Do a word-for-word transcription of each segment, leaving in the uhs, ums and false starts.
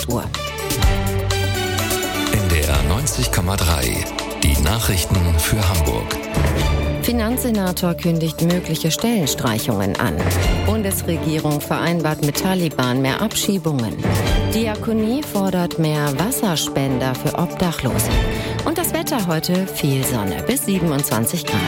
sechs Uhr. N D R neunzig Komma drei. Die Nachrichten für Hamburg. Finanzsenator kündigt mögliche Stellenstreichungen an. Bundesregierung vereinbart mit Taliban mehr Abschiebungen. Diakonie fordert mehr Wasserspender für Obdachlose. Und das Wetter heute: viel Sonne bis siebenundzwanzig Grad.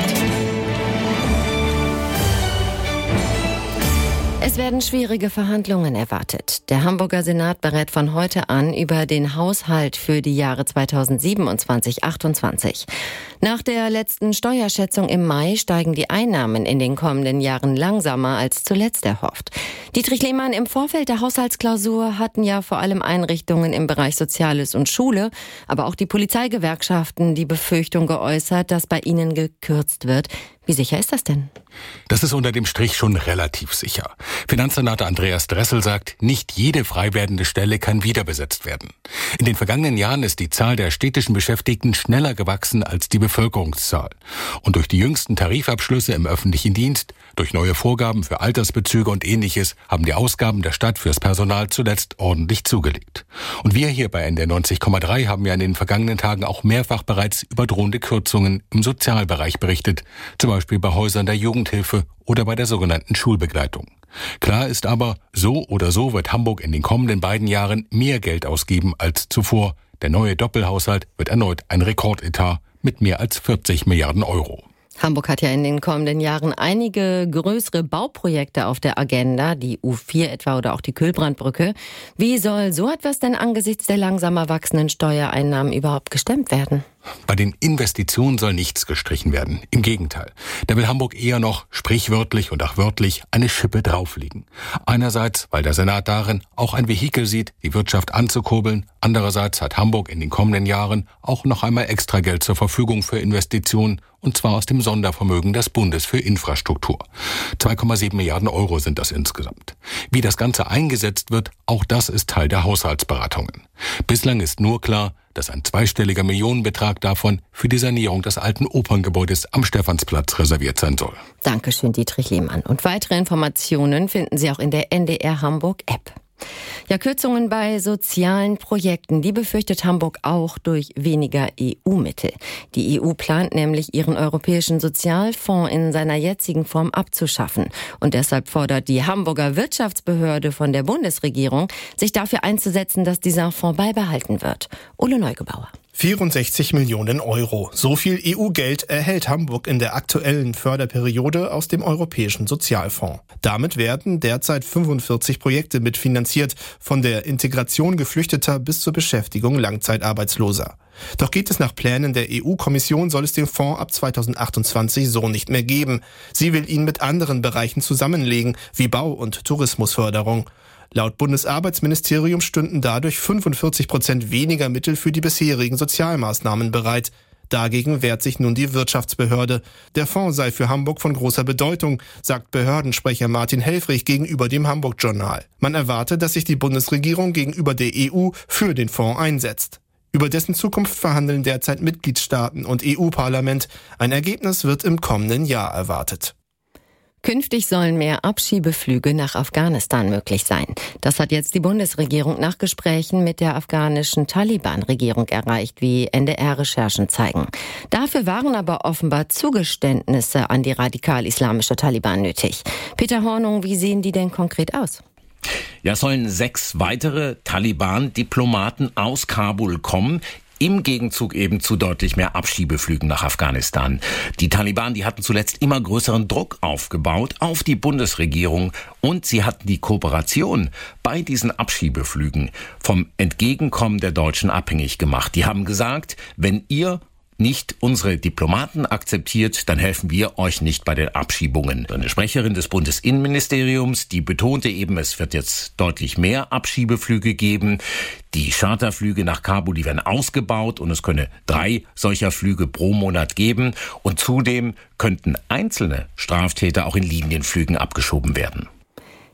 Es werden schwierige Verhandlungen erwartet. Der Hamburger Senat berät von heute an über den Haushalt für die Jahre zweitausendsiebenundzwanzig achtundzwanzig. Nach der letzten Steuerschätzung im Mai steigen die Einnahmen in den kommenden Jahren langsamer als zuletzt erhofft. Dietrich Lehmann, im Vorfeld der Haushaltsklausur hatten ja vor allem Einrichtungen im Bereich Soziales und Schule, aber auch die Polizeigewerkschaften die Befürchtung geäußert, dass bei ihnen gekürzt wird. Wie sicher ist das denn? Das ist unter dem Strich schon relativ sicher. Finanzsenator Andreas Dressel sagt, nicht jede frei werdende Stelle kann wiederbesetzt werden. In den vergangenen Jahren ist die Zahl der städtischen Beschäftigten schneller gewachsen als die Bevölkerungszahl. Und durch die jüngsten Tarifabschlüsse im öffentlichen Dienst, durch neue Vorgaben für Altersbezüge und Ähnliches haben die Ausgaben der Stadt fürs Personal zuletzt ordentlich zugelegt. Und wir hier bei N D R neunzig Komma drei haben ja in den vergangenen Tagen auch mehrfach bereits über drohende Kürzungen im Sozialbereich berichtet, zum Beispiel bei Häusern der Jugendhilfe oder bei der sogenannten Schulbegleitung. Klar ist aber, so oder so wird Hamburg in den kommenden beiden Jahren mehr Geld ausgeben als zuvor. Der neue Doppelhaushalt wird erneut ein Rekordetat mit mehr als vierzig Milliarden Euro. Hamburg hat ja in den kommenden Jahren einige größere Bauprojekte auf der Agenda, die U vier etwa oder auch die Kühlbrandbrücke. Wie soll so etwas denn angesichts der langsamer wachsenden Steuereinnahmen überhaupt gestemmt werden? Bei den Investitionen soll nichts gestrichen werden. Im Gegenteil. Da will Hamburg eher noch sprichwörtlich und auch wörtlich eine Schippe drauflegen. Einerseits, weil der Senat darin auch ein Vehikel sieht, die Wirtschaft anzukurbeln. Andererseits hat Hamburg in den kommenden Jahren auch noch einmal extra Geld zur Verfügung für Investitionen, und zwar aus dem Sondervermögen des Bundes für Infrastruktur. zwei Komma sieben Milliarden Euro sind das insgesamt. Wie das Ganze eingesetzt wird, auch das ist Teil der Haushaltsberatungen. Bislang ist nur klar, dass ein zweistelliger Millionenbetrag davon für die Sanierung des alten Operngebäudes am Stephansplatz reserviert sein soll. Dankeschön, Dietrich Lehmann. Und weitere Informationen finden Sie auch in der N D R Hamburg App. Ja, Kürzungen bei sozialen Projekten, die befürchtet Hamburg auch durch weniger E U-Mittel. Die E U plant nämlich, ihren europäischen Sozialfonds in seiner jetzigen Form abzuschaffen. Und deshalb fordert die Hamburger Wirtschaftsbehörde von der Bundesregierung, sich dafür einzusetzen, dass dieser Fonds beibehalten wird. Ole Neugebauer. vierundsechzig Millionen Euro. So viel E U-Geld erhält Hamburg in der aktuellen Förderperiode aus dem Europäischen Sozialfonds. Damit werden derzeit fünfundvierzig Projekte mitfinanziert, von der Integration Geflüchteter bis zur Beschäftigung Langzeitarbeitsloser. Doch geht es nach Plänen der E U-Kommission, soll es den Fonds ab zweitausendachtundzwanzig so nicht mehr geben. Sie will ihn mit anderen Bereichen zusammenlegen, wie Bau- und Tourismusförderung. Laut Bundesarbeitsministerium stünden dadurch fünfundvierzig Prozent weniger Mittel für die bisherigen Sozialmaßnahmen bereit. Dagegen wehrt sich nun die Wirtschaftsbehörde. Der Fonds sei für Hamburg von großer Bedeutung, sagt Behördensprecher Martin Helfrich gegenüber dem Hamburg-Journal. Man erwarte, dass sich die Bundesregierung gegenüber der E U für den Fonds einsetzt. Über dessen Zukunft verhandeln derzeit Mitgliedstaaten und E U-Parlament. Ein Ergebnis wird im kommenden Jahr erwartet. Künftig sollen mehr Abschiebeflüge nach Afghanistan möglich sein. Das hat jetzt die Bundesregierung nach Gesprächen mit der afghanischen Taliban-Regierung erreicht, wie N D R-Recherchen zeigen. Dafür waren aber offenbar Zugeständnisse an die radikal-islamische Taliban nötig. Peter Hornung, wie sehen die denn konkret aus? Ja, sollen sechs weitere Taliban-Diplomaten aus Kabul kommen. Im Gegenzug eben zu deutlich mehr Abschiebeflügen nach Afghanistan. Die Taliban, die hatten zuletzt immer größeren Druck aufgebaut auf die Bundesregierung und sie hatten die Kooperation bei diesen Abschiebeflügen vom Entgegenkommen der Deutschen abhängig gemacht. Die haben gesagt, wenn ihr nicht unsere Diplomaten akzeptiert, dann helfen wir euch nicht bei den Abschiebungen. Eine Sprecherin des Bundesinnenministeriums, die betonte eben, es wird jetzt deutlich mehr Abschiebeflüge geben. Die Charterflüge nach Kabul, die werden ausgebaut und es könne drei solcher Flüge pro Monat geben. Und zudem könnten einzelne Straftäter auch in Linienflügen abgeschoben werden.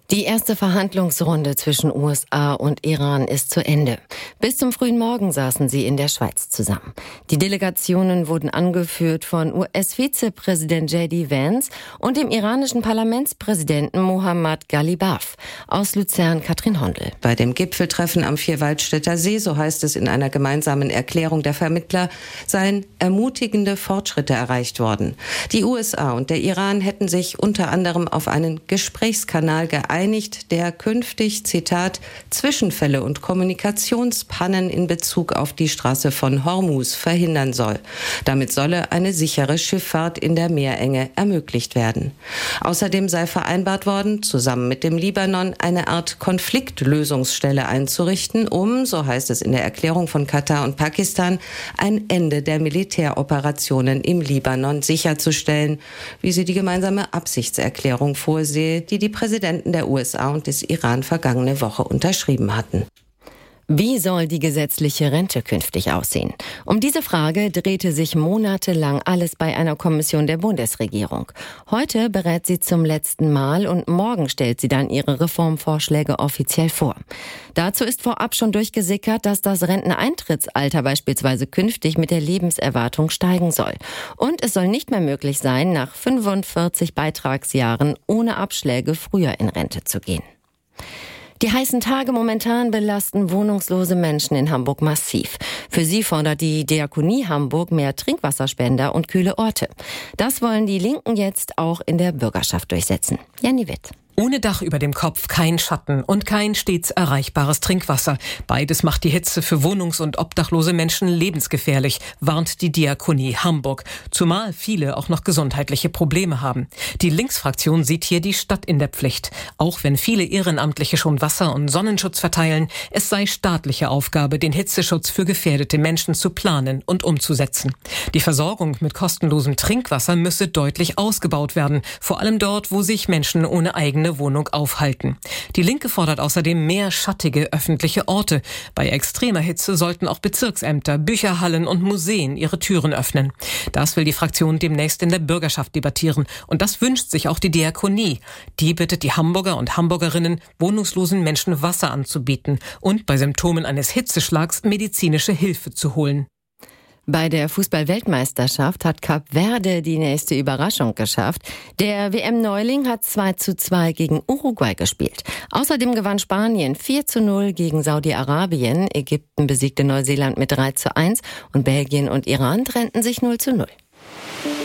Die erste Verhandlungsrunde zwischen U S A und Iran ist zu Ende. Bis zum frühen Morgen saßen sie in der Schweiz zusammen. Die Delegationen wurden angeführt von U S-Vizepräsident J D Vance und dem iranischen Parlamentspräsidenten Mohammad Ghalibaf. Aus Luzern Katrin Hondel. Bei dem Gipfeltreffen am Vierwaldstätter See, so heißt es in einer gemeinsamen Erklärung der Vermittler, seien ermutigende Fortschritte erreicht worden. Die U S A und der Iran hätten sich unter anderem auf einen Gesprächskanal geeinigt, der künftig, Zitat, Zwischenfälle und Kommunikationspannen in Bezug auf die Straße von Hormuz verhindern soll. Damit solle eine sichere Schifffahrt in der Meerenge ermöglicht werden. Außerdem sei vereinbart worden, zusammen mit dem Libanon eine Art Konfliktlösungsstelle einzurichten, um, so heißt es in der Erklärung von Katar und Pakistan, ein Ende der Militäroperationen im Libanon sicherzustellen, wie sie die gemeinsame Absichtserklärung vorsehe, die die Präsidenten der U S A und des Iran vergangene Woche unterschrieben hatten. Wie soll die gesetzliche Rente künftig aussehen? Um diese Frage drehte sich monatelang alles bei einer Kommission der Bundesregierung. Heute berät sie zum letzten Mal und morgen stellt sie dann ihre Reformvorschläge offiziell vor. Dazu ist vorab schon durchgesickert, dass das Renteneintrittsalter beispielsweise künftig mit der Lebenserwartung steigen soll. Und es soll nicht mehr möglich sein, nach fünfundvierzig Beitragsjahren ohne Abschläge früher in Rente zu gehen. Die heißen Tage momentan belasten wohnungslose Menschen in Hamburg massiv. Für sie fordert die Diakonie Hamburg mehr Trinkwasserspender und kühle Orte. Das wollen die Linken jetzt auch in der Bürgerschaft durchsetzen. Janni Witt. Ohne Dach über dem Kopf, kein Schatten und kein stets erreichbares Trinkwasser. Beides macht die Hitze für wohnungs- und obdachlose Menschen lebensgefährlich, warnt die Diakonie Hamburg. Zumal viele auch noch gesundheitliche Probleme haben. Die Linksfraktion sieht hier die Stadt in der Pflicht. Auch wenn viele Ehrenamtliche schon Wasser- und Sonnenschutz verteilen, es sei staatliche Aufgabe, den Hitzeschutz für gefährdete Menschen zu planen und umzusetzen. Die Versorgung mit kostenlosem Trinkwasser müsse deutlich ausgebaut werden, vor allem dort, wo sich Menschen ohne eigene Wohnung aufhalten. Die Linke fordert außerdem mehr schattige öffentliche Orte. Bei extremer Hitze sollten auch Bezirksämter, Bücherhallen und Museen ihre Türen öffnen. Das will die Fraktion demnächst in der Bürgerschaft debattieren. Und das wünscht sich auch die Diakonie. Die bittet die Hamburger und Hamburgerinnen, wohnungslosen Menschen Wasser anzubieten und bei Symptomen eines Hitzeschlags medizinische Hilfe zu holen. Bei der Fußball-Weltmeisterschaft hat Kap Verde die nächste Überraschung geschafft. Der W M-Neuling hat zwei zu zwei gegen Uruguay gespielt. Außerdem gewann Spanien vier zu null gegen Saudi-Arabien. Ägypten besiegte Neuseeland mit drei zu eins und Belgien und Iran trennten sich null zu null.